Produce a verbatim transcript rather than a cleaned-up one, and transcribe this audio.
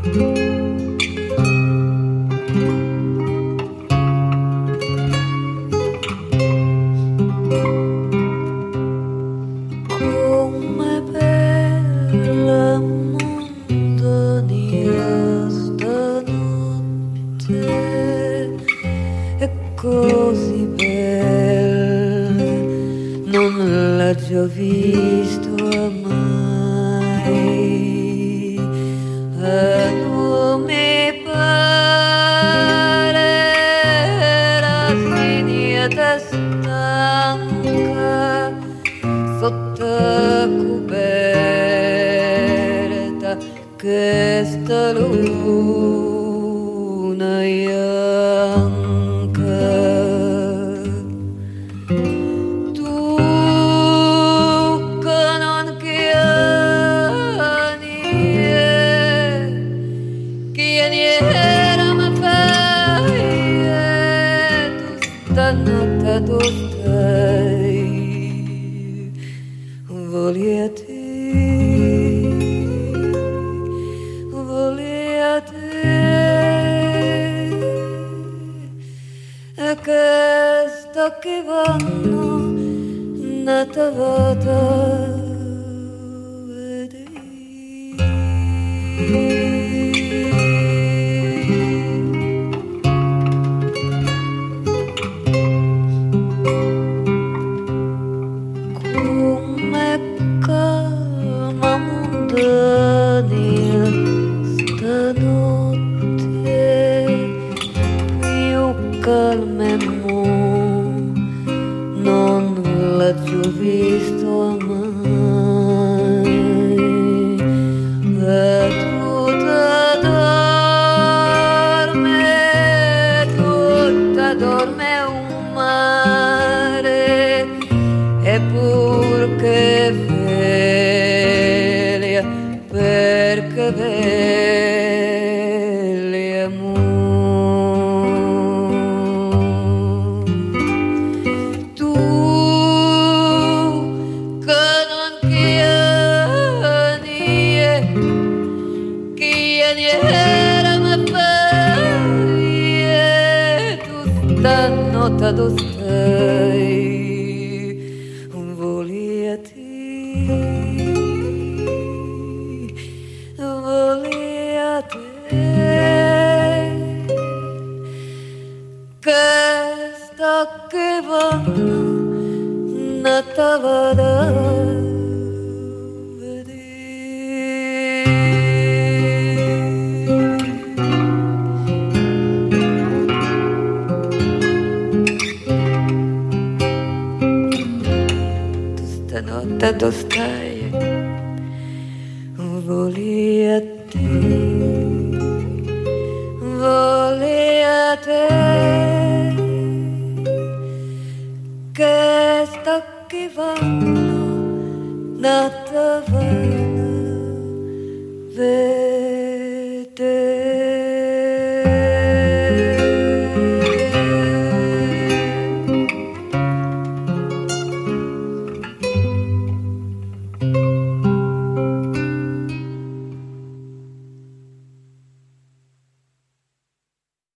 Così bella non l'ho già visto mai, e non mi pare la finita stanca sotto coperta che sta luna bianca. Tu stai, vogliate, vogliate, e che sto che vanno nata vada vedere. Calmemo, non l'ho più visto mai, e tutta dorme, tutta dorme un mare, eppur che veglia, perché veglia mu. Nota do stai, vogliate, vogliate, che sta che vanno nata vada notte tu stai, vogliate, vogliate, che sta che vanno nata vana.